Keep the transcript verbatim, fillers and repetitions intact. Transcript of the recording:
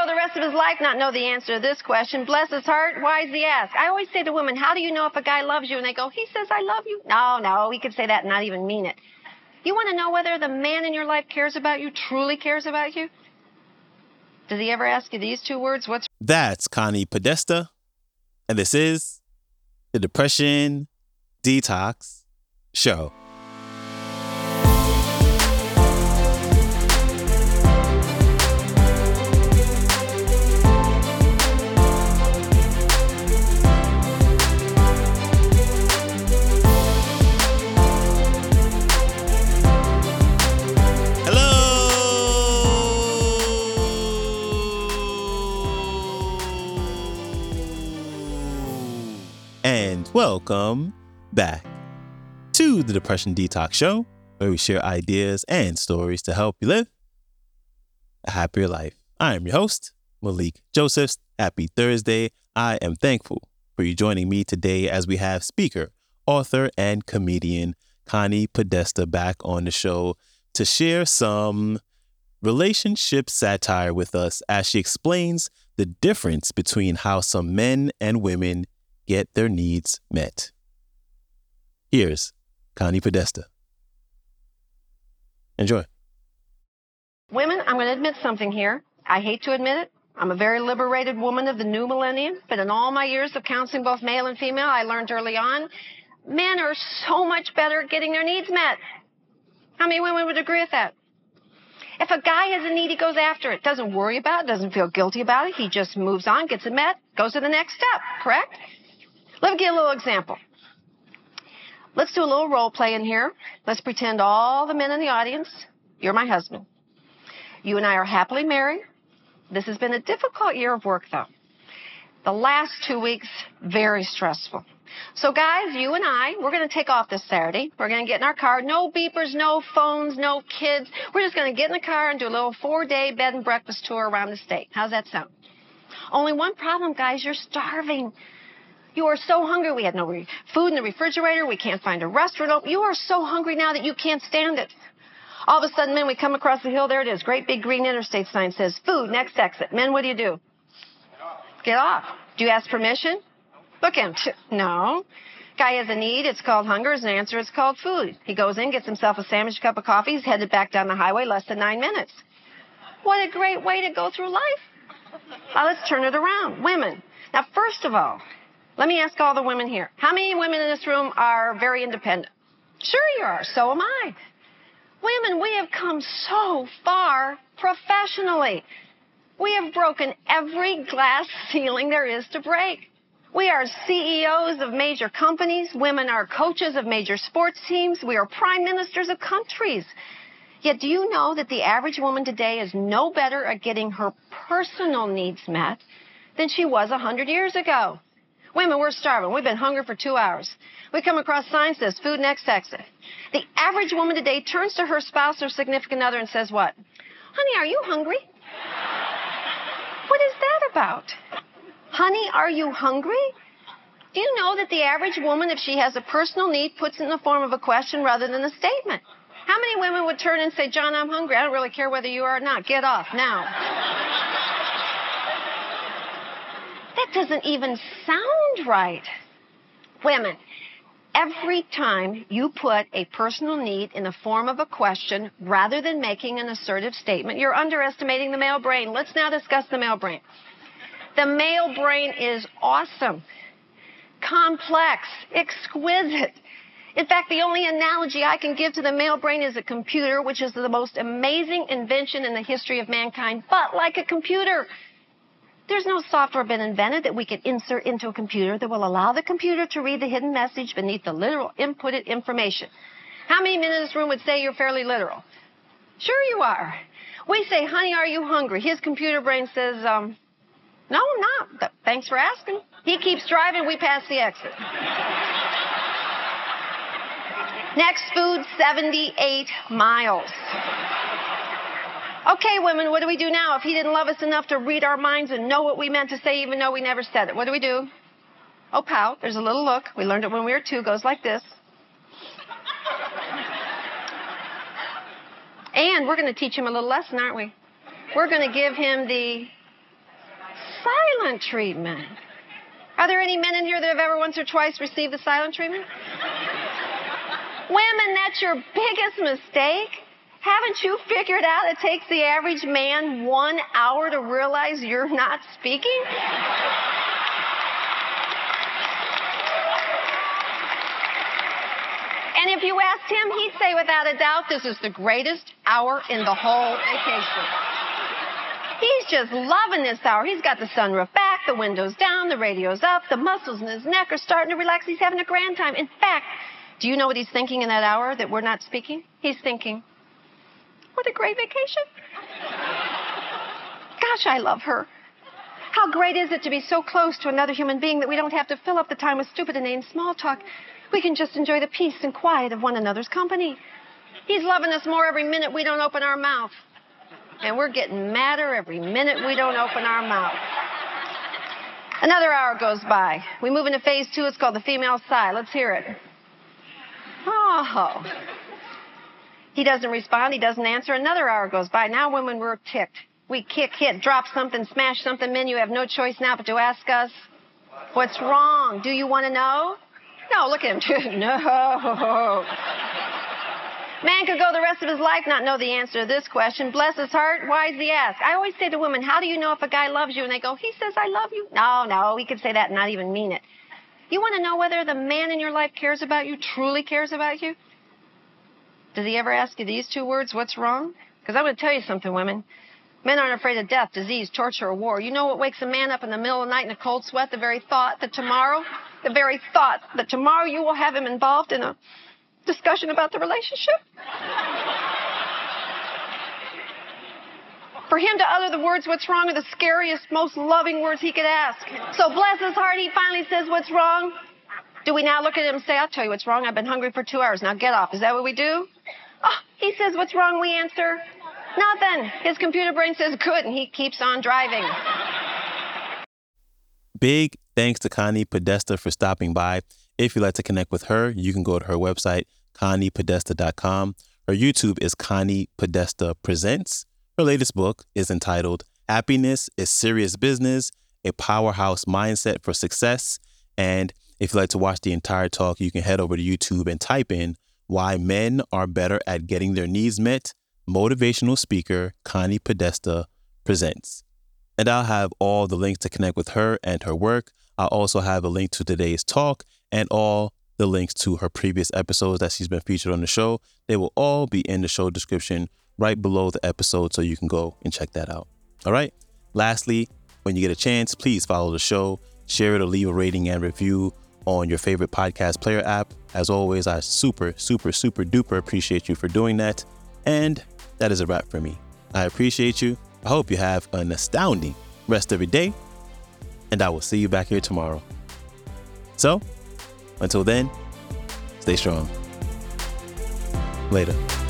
the rest of his life not know the answer to this question. Bless his heart, why does he ask? I always say to women, how do you know if a guy loves you? And they go, he says I love you. No, no, he could say that and not even mean it. You want to know whether the man in your life cares about you, truly cares about you? Does he ever ask you these two words? What's... That's Connie Podesta, and this is the Depression Detox Show. And welcome back to the Depression Detox Show, where we share ideas and stories to help you live a happier life. I am your host, Malik Josephs. Happy Thursday. I am thankful for you joining me today as we have speaker, author, and comedian Connie Podesta back on the show to share some relationship satire with us as she explains the difference between how some men and women get their needs met. Here's Connie Podesta. Enjoy. Women, I'm going to admit something here. I hate to admit it. I'm a very liberated woman of the new millennium, but in all my years of counseling both male and female, I learned early on, men are so much better at getting their needs met. How many women would agree with that? If a guy has a need, he goes after it. Doesn't worry about it, doesn't feel guilty about it. He just moves on, gets it met, goes to the next step, correct? Let me give you a little example. Let's do a little role play in here. Let's pretend all the men in the audience, you're my husband. You and I are happily married. This has been a difficult year of work, though. The last two weeks, very stressful. So, guys, you and I, we're going to take off this Saturday. We're going to get in our car. No beepers, no phones, no kids. We're just going to get in the car and do a little four-day bed and breakfast tour around the state. How's that sound? Only one problem, guys. You're starving. You are so hungry. We had no re- food in the refrigerator. We can't find a restaurant. You are so hungry now that you can't stand it. All of a sudden, men, we come across the hill. There it is. Great big green interstate sign says, food, next exit. Men, what do you do? Get off. Do you ask permission? Look at him. No. Guy has a need. It's called hunger. As an answer, it's called food. He goes in, gets himself a sandwich, cup of coffee. He's headed back down the highway less than nine minutes. What a great way to go through life. Now, let's turn it around. Women. Now, first of all, let me ask all the women here. How many women in this room are very independent? Sure you are. So am I. Women, we have come so far professionally. We have broken every glass ceiling there is to break. We are C E Os of major companies. Women are coaches of major sports teams. We are prime ministers of countries. Yet do you know that the average woman today is no better at getting her personal needs met than she was one hundred years ago? Women, we're starving. We've been hungry for two hours. We come across signs that says food next exit. The average woman today turns to her spouse or significant other and says what? Honey, are you hungry? What is that about? Honey, are you hungry? Do you know that the average woman, if she has a personal need, puts it in the form of a question rather than a statement? How many women would turn and say, John, I'm hungry. I don't really care whether you are or not. Get off now. That doesn't even sound right. Women, every time you put a personal need in the form of a question rather than making an assertive statement, you're underestimating the male brain. Let's now discuss the male brain. The male brain is awesome, complex, exquisite. In fact, the only analogy I can give to the male brain is a computer, which is the most amazing invention in the history of mankind. But like a computer, there's no software been invented that we can insert into a computer that will allow the computer to read the hidden message beneath the literal inputted information. How many men in this room would say you're fairly literal? Sure you are. We say, honey, are you hungry? His computer brain says, um, no, I'm not. Thanks for asking. He keeps driving. We pass the exit. Next food, seventy-eight miles. Okay, women, what do we do now? If he didn't love us enough to read our minds and know what we meant to say, even though we never said it, what do we do? Oh, pout. There's a little look. We learned it when we were two. Goes like this. And we're going to teach him a little lesson, aren't we? We're going to give him the silent treatment. Are there any men in here that have ever once or twice received the silent treatment? Women, that's your biggest mistake. Haven't you figured out it takes the average man one hour to realize you're not speaking? And if you asked him, he'd say without a doubt, this is the greatest hour in the whole vacation. He's just loving this hour. He's got the sunroof back, the windows down, the radio's up, the muscles in his neck are starting to relax. He's having a grand time. In fact, do you know what he's thinking in that hour that we're not speaking? He's thinking, what a great vacation. Gosh, I love her. How great is it to be so close to another human being that we don't have to fill up the time with stupid inane small talk. We can just enjoy the peace and quiet of one another's company. He's loving us more every minute we don't open our mouth. And we're getting madder every minute we don't open our mouth. Another hour goes by. We move into phase two. It's called the female sigh. Let's hear it. Oh. He doesn't respond. He doesn't answer. Another hour goes by. Now women, we're ticked. We kick, hit, drop something, smash something. Men, you have no choice now but to ask us, what's wrong? Do you want to know? No, look at him. No. Man could go the rest of his life not know the answer to this question. Bless his heart, why does he ask? I always say to women, how do you know if a guy loves you? And they go, he says I love you. No, no, he could say that and not even mean it. You want to know whether the man in your life cares about you, truly cares about you? Does he ever ask you these two words, what's wrong? Because I'm going to tell you something, women. Men aren't afraid of death, disease, torture, or war. You know what wakes a man up in the middle of the night in a cold sweat? The very thought that tomorrow, the very thought that tomorrow you will have him involved in a discussion about the relationship. For him to utter the words, what's wrong, are the scariest, most loving words he could ask. So bless his heart, he finally says, what's wrong? Do we now look at him and say, I'll tell you what's wrong. I've been hungry for two hours. Now get off. Is that what we do? Oh, he says, what's wrong? We answer, nothing. His computer brain says, good, and he keeps on driving. Big thanks to Connie Podesta for stopping by. If you'd like to connect with her, you can go to her website, connie podesta dot com. Her YouTube is Connie Podesta Presents. Her latest book is entitled Happiness is Serious Business, A Powerhouse Mindset for Success. And if you'd like to watch the entire talk, you can head over to YouTube and type in Why Men Are Better at Getting Their Needs Met, Motivational Speaker Connie Podesta Presents. And I'll have all the links to connect with her and her work. I'll also have a link to today's talk and all the links to her previous episodes that she's been featured on the show. They will all be in the show description right below the episode, so you can go and check that out. All right. Lastly, when you get a chance, please follow the show, share it, or leave a rating and review on your favorite podcast player app. As always, I super, super, super duper appreciate you for doing that. And that is a wrap for me. I appreciate you. I hope you have an astounding rest of your day, and I will see you back here tomorrow. So, until then, stay strong. Later.